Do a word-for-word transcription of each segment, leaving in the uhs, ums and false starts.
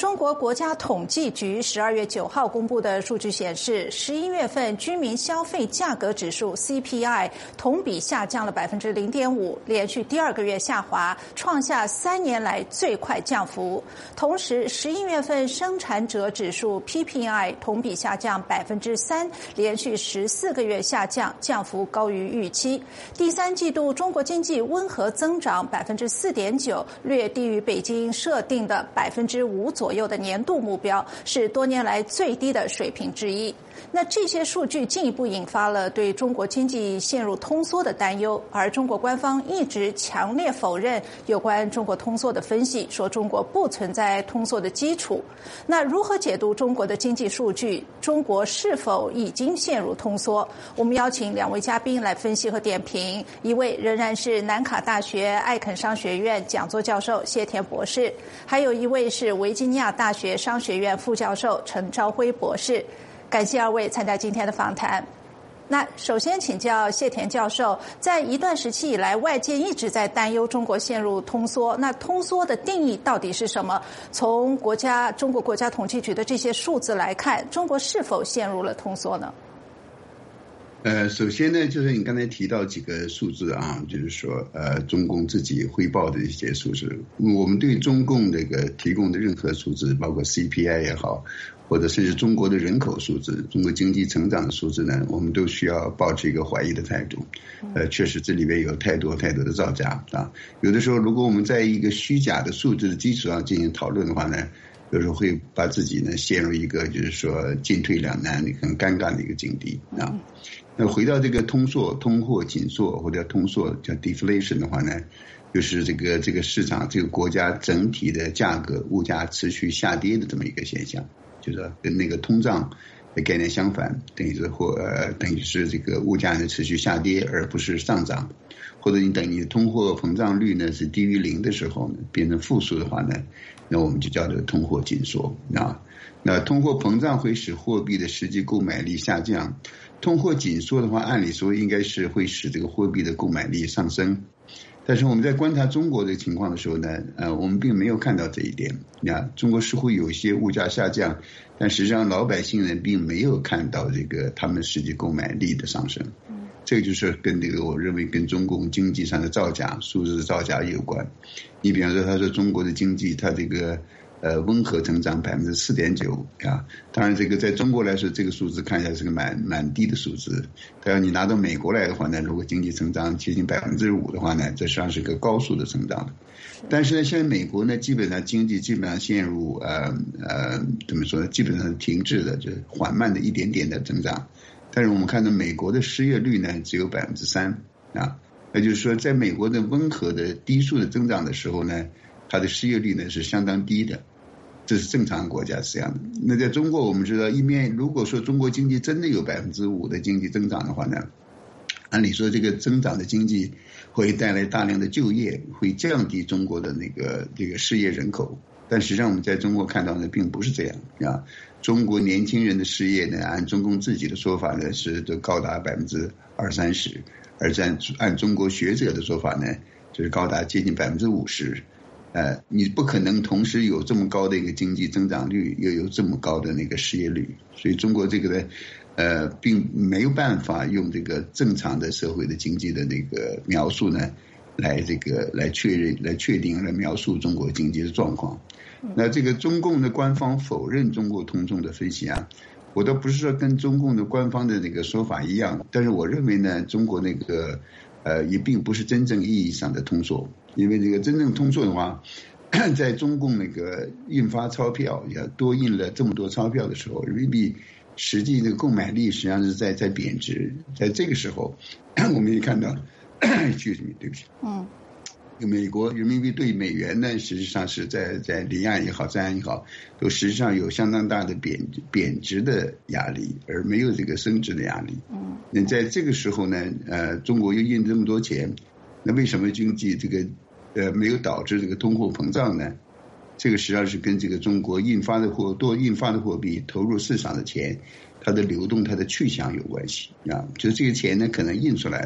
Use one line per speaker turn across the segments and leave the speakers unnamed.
中国国家统计局十二月九号公布的数据显示，十一月份居民消费价格指数 C P I 同比下降了百分之零点五，连续第二个月下滑，创下三年来最快降幅。同时，十一月份生产者指数 P P I 同比下降百分之三，连续十四个月下降，降幅高于预期。第三季度中国经济温和增长百分之四点九，略低于北京设定的百分之五左右的年度目标，是多年来最低的水平之一。那这些数据进一步引发了对中国经济陷入通缩的担忧，而中国官方一直强烈否认有关中国通缩的分析，说中国不存在通缩的基础。那如何解读中国的经济数据？中国是否已经陷入通缩？我们邀请两位嘉宾来分析和点评，一位仍然是南卡大学艾肯商学院讲座教授谢田博士，还有一位是维吉尼亚大学商学院副教授陈朝辉博士。感谢二位参加今天的访谈。那首先请教谢田教授，在一段时期以来，外界一直在担忧中国陷入通缩，那通缩的定义到底是什么？从国家中国国家统计局的这些数字来看，中国是否陷入了通缩呢？
呃，首先呢，就是你刚才提到几个数字啊，就是说，呃，中共自己汇报的一些数字，我们对中共这个提供的任何数字，包括 C P I 也好，或者甚至中国的人口数字、中国经济成长的数字呢，我们都需要抱持一个怀疑的态度。呃，确实这里边有太多太多的造假啊。有的时候，如果我们在一个虚假的数字的基础上进行讨论的话呢，有时候会把自己呢陷入一个就是说进退两难、很尴尬的一个境地啊。那回到这个通缩、通货紧缩或者通缩叫 deflation 的话呢，就是这个这个市场、这个国家整体的价格、物价持续下跌的这么一个现象，就是跟那个通胀的概念相反，等于是或呃等于是这个物价呢持续下跌而不是上涨，或者你等你通货膨胀率呢是低于零的时候呢，变成负数的话呢，那我们就叫做通货紧缩啊。那通货膨胀会使货币的实际购买力下降，通货紧缩的话，按理说应该是会使这个货币的购买力上升。但是我们在观察中国的情况的时候呢，呃，我们并没有看到这一点。啊，中国似乎有一些物价下降，但实际上老百姓呢并没有看到这个他们实际购买力的上升。这个就是跟这个我认为跟中共经济上的造假、数字造假有关。你比方说，他说中国的经济，它这个呃温和增长百分之四点九啊，当然这个在中国来说，这个数字看起来是个蛮蛮低的数字。但要你拿到美国来的话呢，如果经济增长接近百分之五的话呢，这实际上是个高速的增长的。但是呢，现在美国呢，基本上经济基本上陷入呃呃怎么说呢，基本上是停滞的，就是缓慢的一点点的增长。但是我们看到美国的失业率呢只有百分之三啊，那就是说，在美国的温和的低速的增长的时候呢，它的失业率呢是相当低的，这是正常国家是这样的。那在中国，我们知道，一面如果说中国经济真的有百分之五的经济增长的话呢，按理说这个增长的经济会带来大量的就业，会降低中国的那个这个失业人口。但实际上我们在中国看到的并不是这样啊。中国年轻人的失业呢，按中共自己的说法呢，是都高达百分之二三十，而按按中国学者的说法呢，就是高达接近百分之五十。呃，你不可能同时有这么高的一个经济增长率，又有这么高的那个失业率，所以中国这个呢，呃，并没有办法用这个正常的社会的经济的那个描述呢，来这个来确认、来确定、来描述中国经济的状况。那这个中共的官方否认中国通胀的分析啊，我倒不是说跟中共的官方的那个说法一样，但是我认为呢，中国那个呃也并不是真正意义上的通缩，因为这个真正通缩的话，在中共那个印发钞票也多印了这么多钞票的时候，人民币实际的购买力实际上是在在贬值，在这个时候，我们也看到，excuse me，对不起，嗯。美国人民币对美元呢，实际上是在在离岸也好，在岸也好，都实际上有相当大的贬贬值的压力，而没有这个升值的压力。嗯，那在这个时候呢，呃，中国又印这么多钱，那为什么经济这个呃没有导致这个通货膨胀呢？这个实际上是跟这个中国印发的货多印发的货币投入市场的钱，它的流动、它的去向有关系啊。就是这个钱呢，可能印出来了。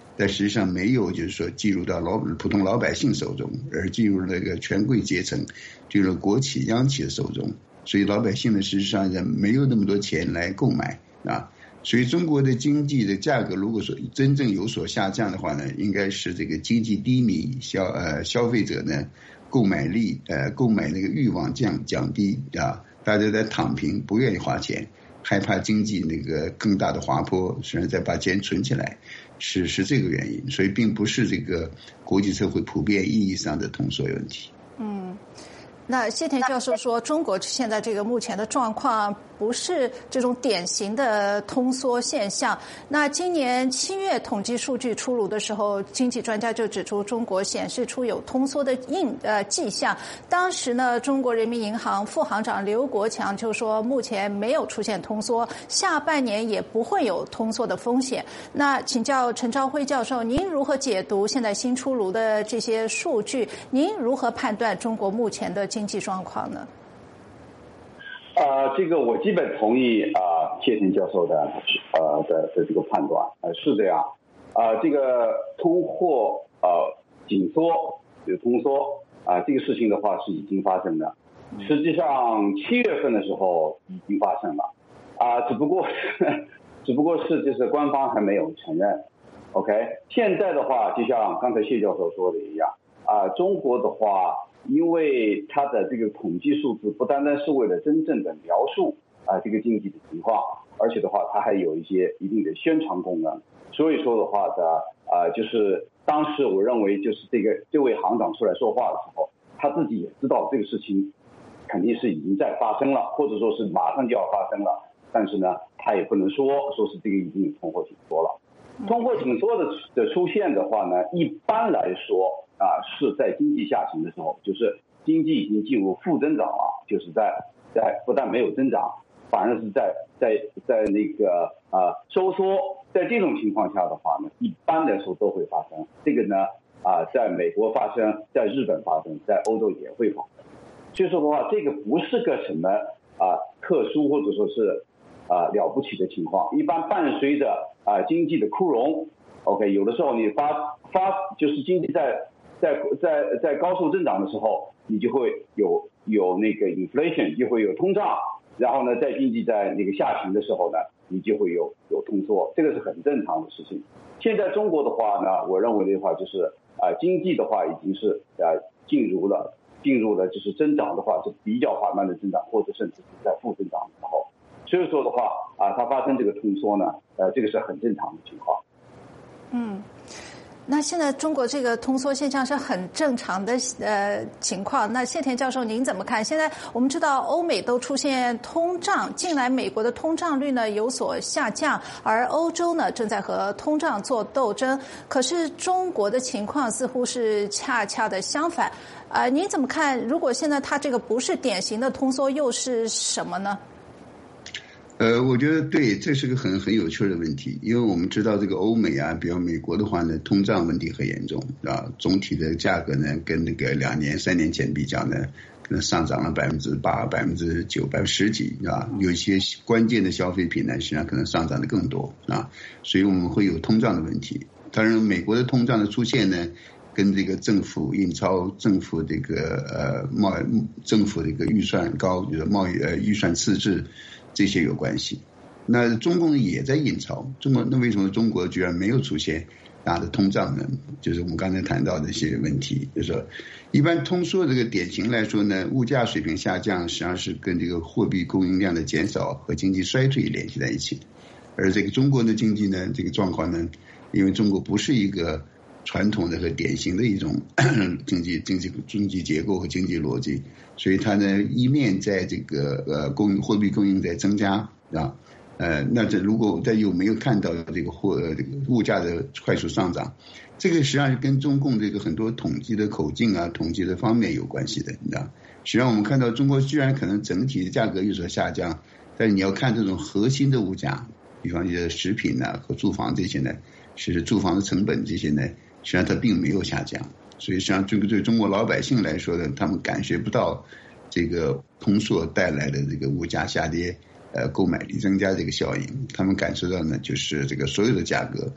但实际上没有就是说进入到老普通老百姓手中，而进入那个权贵阶层，进入国企央企的手中，所以老百姓呢实际上人没有那么多钱来购买啊。所以中国的经济的价格如果说真正有所下降的话呢，应该是这个经济低迷，消呃消费者呢购买力呃购买那个欲望降降低啊，大家在躺平，不愿意花钱，害怕经济那个更大的滑坡，实际上再把钱存起来，是是这个原因，所以并不是这个国际社会普遍意义上的通缩问题。
嗯。那谢田教授说，中国现在这个目前的状况不是这种典型的通缩现象。那今年七月统计数据出炉的时候，经济专家就指出，中国显示出有通缩的印呃迹象。当时呢，中国人民银行副行长刘国强就说，目前没有出现通缩，下半年也不会有通缩的风险。那请教陈朝晖教授，您如何解读现在新出炉的这些数据？您如何判断中国目前的经济状况呢？
呃，这个我基本同意啊、呃，谢田教授的呃的的这个判断，呃是这样，啊、呃，这个通货呃紧缩有通缩啊、呃，这个事情的话是已经发生的，实际上七月份的时候已经发生了，啊、呃，只不过是只不过是就是官方还没有承认 ，OK， 现在的话就像刚才谢教授说的一样，啊、呃，中国的话。因为它的这个统计数字不单单是为了真正的描述啊、呃、这个经济的情况，而且的话它还有一些一定的宣传功能。所以说的话的啊、呃，就是当时我认为就是这个这位行长出来说话的时候，他自己也知道这个事情肯定是已经在发生了，或者说是马上就要发生了，但是呢他也不能说说是这个已经有通货紧缩了。通货紧缩的的出现的话呢，一般来说啊是在经济下行的时候，就是经济已经进入负增长了，就是在在不但没有增长，反而是在在在那个啊收缩，在这种情况下的话呢，一般来说都会发生。这个呢啊在美国发生，在日本发生，在欧洲也会发生。所以说的话，这个不是个什么啊特殊或者说是啊了不起的情况，一般伴随着啊经济的枯荣 ，OK， 有的时候你发发就是经济在在在在高速增长的时候，你就会有有那个 inflation， 就会有通胀，然后呢，在经济在那个下行的时候呢，你就会有有通缩，这个是很正常的事情。现在中国的话呢，我认为的话就是啊、呃、经济的话已经是呃进入了进入了就是增长的话是比较缓慢的增长，或者甚至是在负增长的时候。所以说的话啊，它发生这个通缩呢，呃，这个是很正常的情况。
嗯，那现在中国这个通缩现象是很正常的呃情况。那谢田教授您怎么看？现在我们知道欧美都出现通胀，近来美国的通胀率呢有所下降，而欧洲呢正在和通胀做斗争。可是中国的情况似乎是恰恰的相反。呃，您怎么看？如果现在它这个不是典型的通缩，又是什么呢？
呃，我觉得对，这是个很很有趣的问题，因为我们知道这个欧美啊，比如美国的话呢，通胀问题很严重啊，总体的价格呢跟那个两年、三年前比较呢，可能上涨了百分之八、百分之九、百分之十几啊，有一些关键的消费品呢，实际上可能上涨的更多啊，所以我们会有通胀的问题。当然，美国的通胀的出现呢，跟这个政府印钞、政府这个呃贸政府这个预算高，就是贸易呃预算赤字。这些有关系，那中共也在印钞，中国那为什么中国居然没有出现大的通胀呢？就是我们刚才谈到的一些问题，就是说，一般通缩这个典型来说呢，物价水平下降实际上是跟这个货币供应量的减少和经济衰退联系在一起，而这个中国的经济呢，这个状况呢，因为中国不是一个传统的和典型的一种经济经济经济结构和经济逻辑，所以它呢一面在这个呃供货币供应在增加啊，呃那这如果在有没有看到这个货这个物价的快速上涨，这个实际上是跟中共这个很多统计的口径啊、统计的方面有关系的，你知道？实际上我们看到中国居然可能整体的价格有所下降，但是你要看这种核心的物价，比方一些食品呢、啊、和住房这些呢，其实住房的成本这些呢。实际上它并没有下降，所以实际上这个对中国老百姓来说呢，他们感觉不到这个通缩带来的这个物价下跌，呃，购买力增加这个效应，他们感受到呢就是这个所有的价格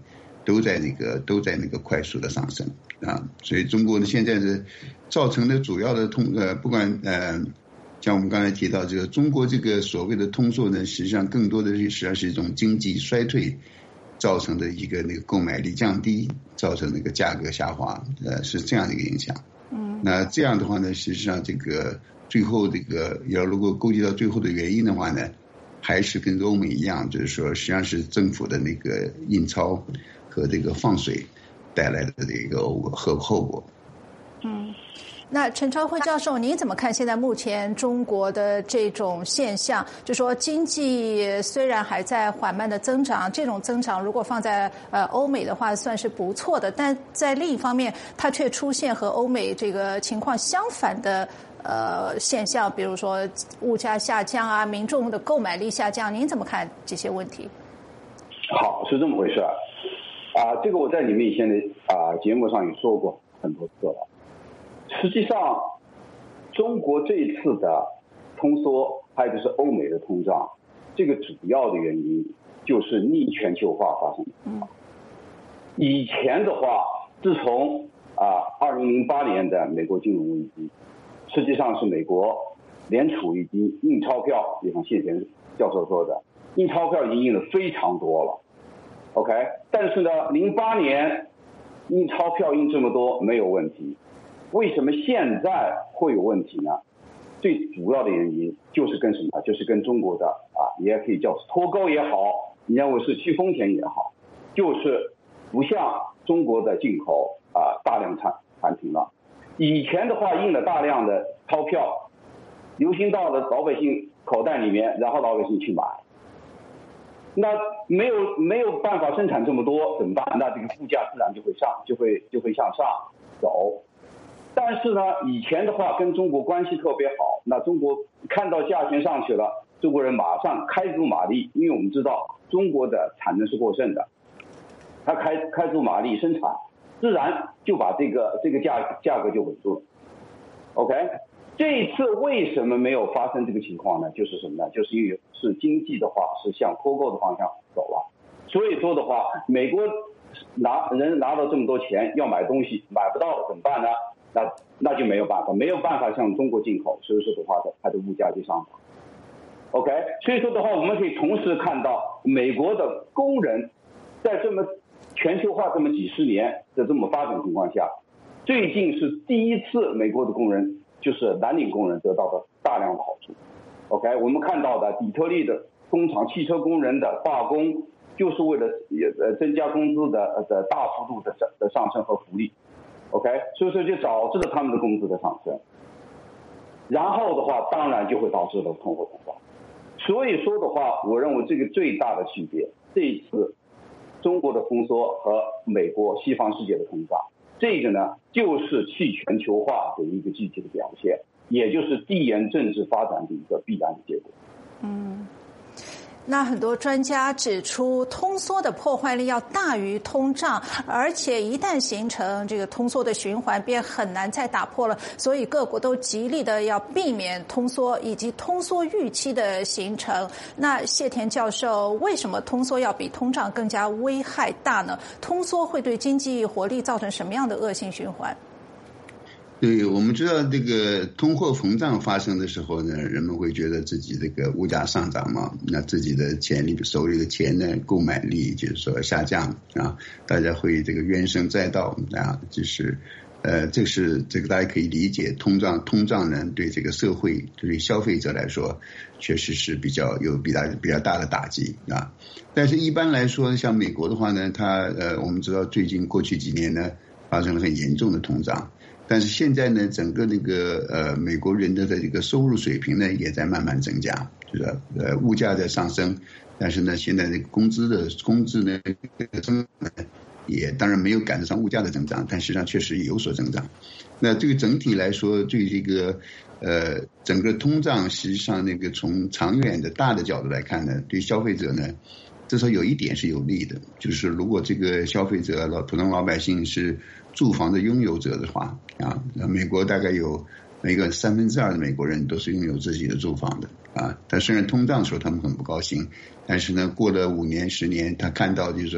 都在那个都在那个快速的上升啊。所以中国呢现在是造成的主要的通呃不管呃像我们刚才提到这个中国这个所谓的通缩呢，实际上更多的实际上是一种经济衰退造成的一个那个购买力降低，造成那个价格下滑，呃是这样的一个影响。嗯，那这样的话呢，实际上这个最后这个要如果勾结到最后的原因的话呢，还是跟欧美一样，就是说实际上是政府的那个印钞和这个放水带来的这个后后果。
嗯。那陈朝辉教授，您怎么看现在目前中国的这种现象？就说经济虽然还在缓慢的增长，这种增长如果放在呃欧美的话算是不错的，但在另一方面，它却出现和欧美这个情况相反的呃现象，比如说物价下降啊，民众的购买力下降，您怎么看这些问题？
好，是这么回事啊，这个我在你们以前的啊节目上也说过很多次了。实际上，中国这一次的通缩，还有就是欧美的通胀，这个主要的原因就是逆全球化发生的。以前的话，自从啊二零零八年的美国金融危机，实际上是美国联储已经印钞票，就像谢田教授说的，印钞票已经印了非常多了。OK， 但是呢，零八年印钞票印这么多没有问题。为什么现在会有问题呢？最主要的原因就是跟什么？就是跟中国的啊，也可以叫脱钩也好，你认为是去风险也好，就是不像中国的进口啊大量产产品了。以前的话印了大量的钞票，流行到了老百姓口袋里面，然后老百姓去买，那没有没有办法生产这么多怎么办？那这个物价自然就会上，就会就会向上走。但是呢，以前的话跟中国关系特别好，那中国看到价钱上去了，中国人马上开足马力，因为我们知道中国的产能是过剩的，他开开足马力生产，自然就把这个这个价价格就稳住了。OK， 这一次为什么没有发生这个情况呢？就是什么呢？就是因为是经济的话是向脱钩的方向走了，所以说的话，美国拿人拿到这么多钱要买东西买不到了怎么办呢？那那就没有办法，没有办法向中国进口，所以说的话，它的物价就上涨。OK， 所以说的话，我们可以同时看到美国的工人在这么全球化这么几十年的这么发展情况下，最近是第一次美国的工人就是蓝领工人得到的大量的好处。OK， 我们看到的底特律的工厂汽车工人的罢工，就是为了呃增加工资的的大幅度的的上升和福利。OK， 所以说就导致了他们的工资的上升，然后的话，当然就会导致了通货膨胀。所以说的话，我认为这个最大的区别，这一次中国的通缩和美国西方世界的通胀，这个呢就是去全球化的一个具体的表现，也就是地缘政治发展的一个必然的结果。
嗯。那很多专家指出，通缩的破坏力要大于通胀，而且一旦形成这个通缩的循环，便很难再打破了。所以各国都极力的要避免通缩以及通缩预期的形成。那谢田教授，为什么通缩要比通胀更加危害大呢？通缩会对经济活力造成什么样的恶性循环？
对，我们知道这个通货膨胀发生的时候呢，人们会觉得自己这个物价上涨嘛，那自己的钱里手里的钱呢，购买力就是说下降啊，大家会这个怨声载道啊，就是呃，这是这个大家可以理解，通胀通胀呢对这个社会对消费者来说，确实是比较有比较比较大的打击啊。但是一般来说，像美国的话呢，它呃，我们知道最近过去几年呢，发生了很严重的通胀。但是现在呢，整个那个呃美国人的这个收入水平呢也在慢慢增加，就是呃物价在上升，但是呢现在那个工资的工资呢增也当然没有赶得上物价的增长，但实际上确实也有所增长。那这个整体来说，对这个呃整个通胀，实际上那个从长远的大的角度来看呢，对消费者呢至少有一点是有利的，就是如果这个消费者老普通老百姓是住房的拥有者的话啊，美国大概有每个三分之二的美国人都是拥有自己的住房的啊。但虽然通胀的时候他们很不高兴，但是呢，过了五年十年，他看到就是说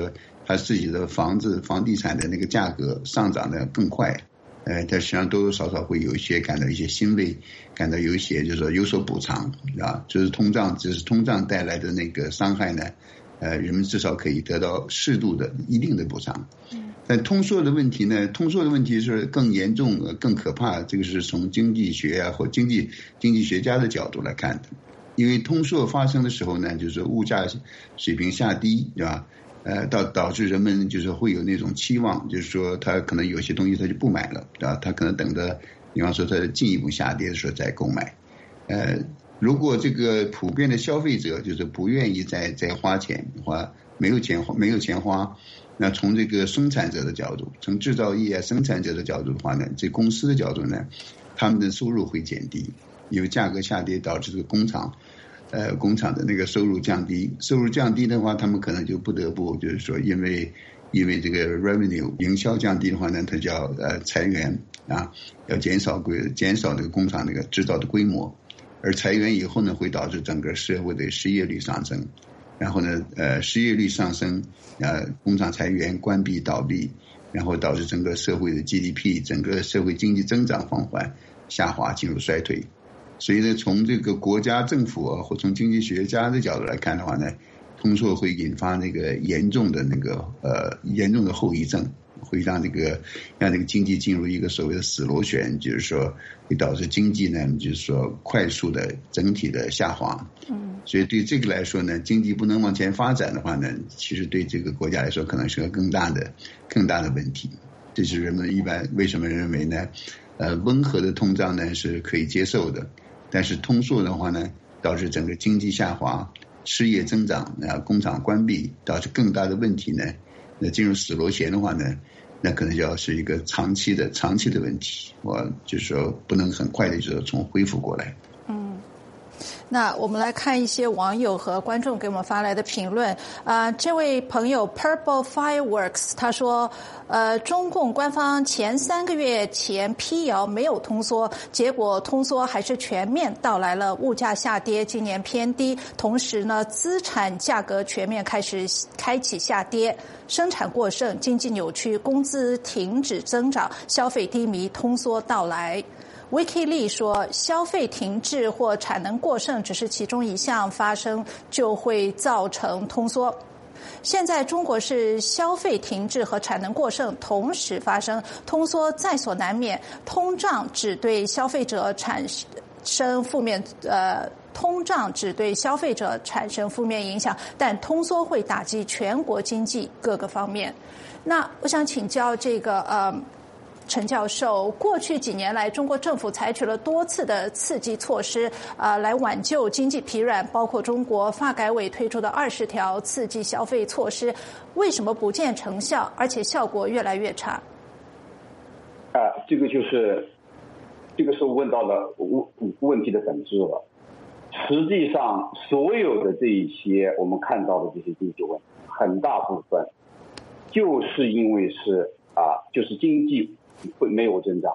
他自己的房子房地产的那个价格上涨的更快，呃，他实际上多多少少会有一些感到一些欣慰，感到有一些就是说有所补偿啊，就是通胀，只是通胀带来的那个伤害呢，呃，人们至少可以得到适度的一定的补偿。但通缩的问题呢，通缩的问题是更严重、更可怕，这个是从经济学啊或经济经济学家的角度来看的。因为通缩发生的时候呢，就是物价水平下低，对吧？呃，导导致人们就是会有那种期望，就是说他可能有些东西他就不买了，对吧？他可能等着，比方说他进一步下跌的时候再购买。呃，如果这个普遍的消费者就是不愿意再再花钱的话，没有钱花，没有钱花，那从这个生产者的角度，从制造业啊生产者的角度的话呢，这公司的角度呢，他们的收入会减低，因为价格下跌导致这个工厂。呃，工厂的那个收入降低，收入降低的话，他们可能就不得不就是说，因为因为这个 revenue 营销降低的话呢，他就要呃裁员啊，要减少规减少这个工厂那个制造的规模，而裁员以后呢，会导致整个社会的失业率上升，然后呢，呃，失业率上升，呃，工厂裁员、关闭、倒闭，然后导致整个社会的 G D P 整个社会经济增长放缓、下滑，进入衰退。所以呢，从这个国家政府啊，或从经济学家的角度来看的话呢，通缩会引发那个严重的那个呃严重的后遗症，会让这个让这个经济进入一个所谓的死螺旋，就是说会导致经济呢，就是说快速的整体的下滑。嗯，所以对这个来说呢，经济不能往前发展的话呢，其实对这个国家来说可能是个更大的更大的问题。这是人们一般为什么认为呢？呃，温和的通胀呢是可以接受的。但是通缩的话呢，导致整个经济下滑、失业增长啊、工厂关闭，导致更大的问题呢。那进入死螺旋的话呢，那可能就要是一个长期的、长期的问题。我就是说，不能很快的就从恢复过来。
嗯。那我们来看一些网友和观众给我们发来的评论啊、呃，这位朋友 Purple Fireworks 他说，呃，中共官方前三个月前辟谣没有通缩，结果通缩还是全面到来了，物价下跌，今年偏低，同时呢，资产价格全面开始开启下跌，生产过剩，经济扭曲，工资停止增长，消费低迷，通缩到来。Wikileaks 说，消费停滞或产能过剩只是其中一项发生，就会造成通缩。现在中国是消费停滞和产能过剩同时发生，通缩在所难免。通胀只对消费者产生负面呃，通胀只对消费者产生负面影响，但通缩会打击全国经济各个方面。那我想请教这个呃。陈教授，过去几年来，中国政府采取了多次的刺激措施，呃，来挽救经济疲软，包括中国发改委推出的二十条刺激消费措施，为什么不见成效，而且效果越来越差？
啊，这个就是这个是问到了问问题的本质了。实际上，所有的这一些我们看到的这些经济问题，很大部分就是因为是啊，就是经济会没有增长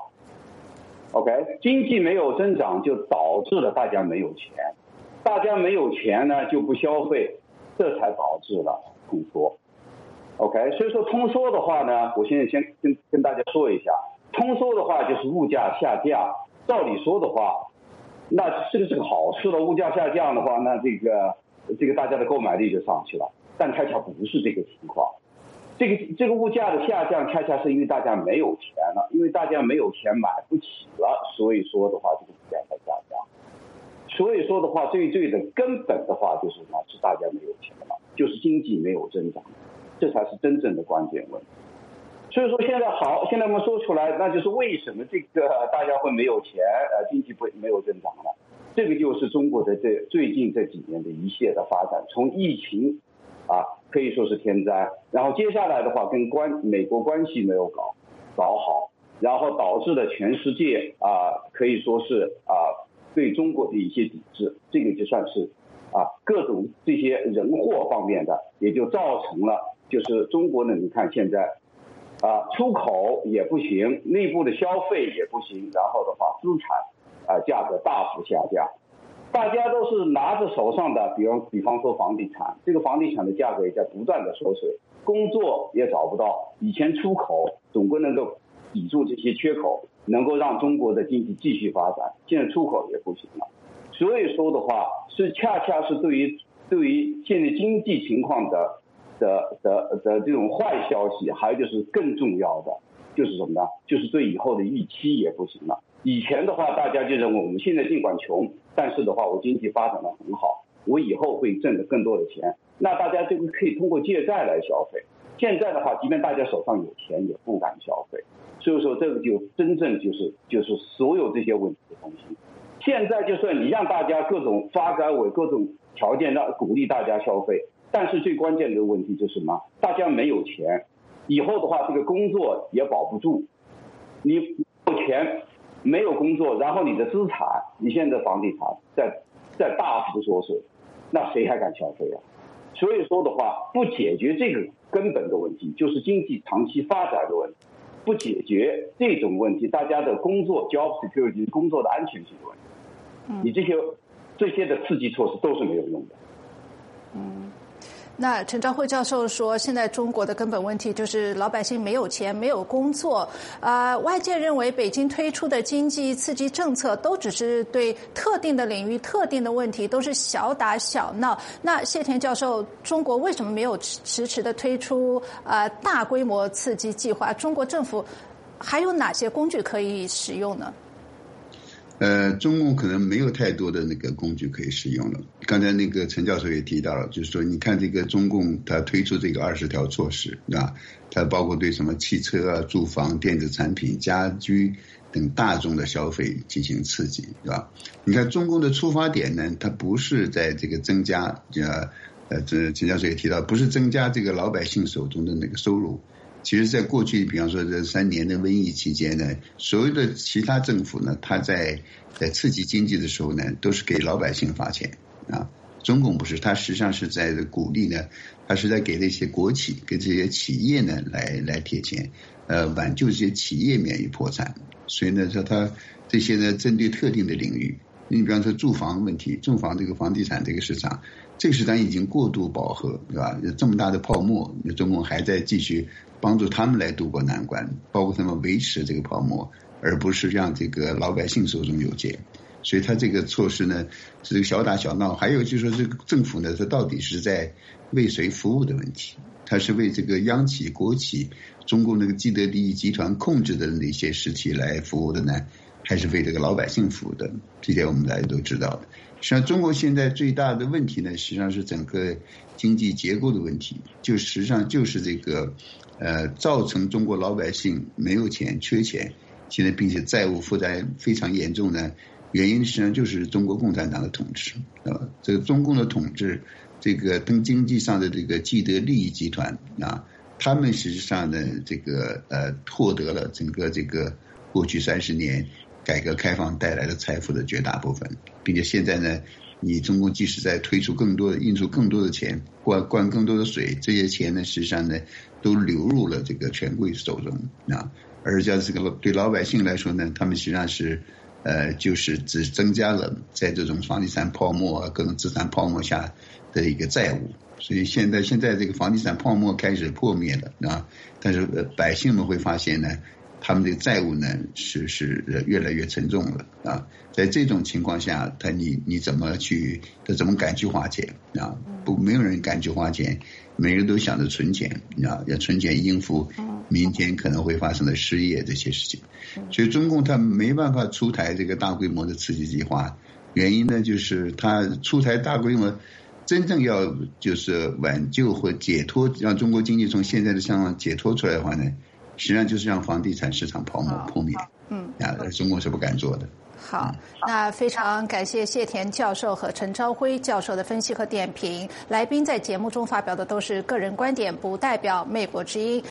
，OK， 经济没有增长就导致了大家没有钱，大家没有钱呢就不消费，这才导致了通缩 ，OK， 所以说通缩的话呢，我现在先跟跟大家说一下，通缩的话就是物价下降，照理说的话，那这个是个好事了，物价下降的话，那这个这个大家的购买力就上去了，但恰恰不是这个情况。这个这个物价的下降，恰恰是因为大家没有钱了，因为大家没有钱买不起了，所以说的话，这个物价才下降。所以说的话，最最的根本的话就是什么？是大家没有钱了，就是经济没有增长，这才是真正的关键问题。所以说现在好，现在我们说出来，那就是为什么这个大家会没有钱，呃，经济不没有增长了？这个就是中国的这最近这几年的一系列的发展，从疫情。啊，可以说是天灾，然后接下来的话跟关美国关系没有搞搞好，然后导致了全世界啊可以说是啊对中国的一些抵制，这个就算是啊各种这些人祸方面的，也就造成了就是中国呢，你看现在啊出口也不行，内部的消费也不行，然后的话资产啊价格大幅下降。大家都是拿着手上的，比方比方说房地产，这个房地产的价格也在不断的缩水，工作也找不到。以前出口总归能够抵住这些缺口，能够让中国的经济继续发展，现在出口也不行了。所以说的话，是恰恰是对于对于现在经济情况的的的的这种坏消息，还有就是更重要的就是什么呢？就是对以后的预期也不行了。以前的话，大家就认为我们现在尽管穷，但是的话，我经济发展的很好，我以后会挣得更多的钱，那大家这个可以通过借债来消费。现在的话，即便大家手上有钱，也不敢消费。所以说，这个就真正就是就是所有这些问题的东西。现在就算你让大家各种发改委各种条件让鼓励大家消费，但是最关键的问题就是什么？大家没有钱，以后的话这个工作也保不住。你有钱没有工作，然后你的资产，你现在房地产在在大幅缩水，那谁还敢消费啊？所以说的话，不解决这个根本的问题，就是经济长期发展的问题。不解决这种问题，大家的工作 job security 工作的安全性的问题，你这些这些的刺激措施都是没有用的。
嗯，那陈朝辉教授说，现在中国的根本问题就是老百姓没有钱，没有工作。呃，外界认为北京推出的经济刺激政策都只是对特定的领域、特定的问题，都是小打小闹。那谢田教授，中国为什么没有迟迟的推出呃大规模刺激计划？中国政府还有哪些工具可以使用呢？
呃，中共可能没有太多的那个工具可以使用了。刚才那个陈教授也提到了，就是说，你看这个中共他推出这个二十条措施，对吧？它包括对什么汽车啊、住房、电子产品、家居等大众的消费进行刺激，对吧？你看中共的出发点呢，它不是在这个增加，呃呃，这陈教授也提到，不是增加这个老百姓手中的那个收入。其实在过去比方说这三年的瘟疫期间呢，所有的其他政府呢，他在在刺激经济的时候呢，都是给老百姓发钱啊。中共不是，他实际上是在鼓励呢，他是在给那些国企给这些企业呢来来贴钱，呃挽救这些企业免于破产。所以呢说他这些呢针对特定的领域，你比方说住房问题，住房这个房地产这个市场，这个市场已经过度饱和，对吧？有这么大的泡沫，中共还在继续帮助他们来渡过难关，包括他们维持这个泡沫，而不是让这个老百姓手中有钱。所以他这个措施呢是这个小打小闹。还有就是说这个政府呢，它到底是在为谁服务的问题？它是为这个央企、国企、中共那个既得利益集团控制的那些实体来服务的呢，还是为这个老百姓服务的？这点我们大家都知道的。实际上中国现在最大的问题呢，实际上是整个经济结构的问题，就实际上就是这个呃造成中国老百姓没有钱、缺钱，现在并且债务负担非常严重呢，原因实际上就是中国共产党的统治啊，这个中共的统治，这个跟经济上的这个既得利益集团啊，他们实际上呢这个呃获得了整个这个过去三十年改革开放带来的财富的绝大部分，并且现在呢，你中共即使在推出更多的、印出更多的钱、灌灌更多的水，这些钱呢，实际上呢，都流入了这个权贵手中啊。而像这个对老百姓来说呢，他们实际上是，呃，就是只增加了在这种房地产泡沫、各种资产泡沫下的一个债务。所以现在现在这个房地产泡沫开始破灭了啊，但是呃百姓们会发现呢，他们的债务呢是是越来越沉重了啊。在这种情况下，他你你怎么去，他怎么敢去花钱啊？不，没有人敢去花钱，每个人都想着存钱啊，要存钱应付明天可能会发生的失业这些事情。所以中共他没办法出台这个大规模的刺激计划，原因呢就是他出台大规模。真正要就是挽救或解脱，让中国经济从现在的向上解脱出来的话呢，实际上就是让房地产市场泡沫破灭。嗯，啊，中国是不敢做的。
好，那非常感谢谢田教授和陈朝辉教授的分析和点评。来宾在节目中发表的都是个人观点，不代表美国之音。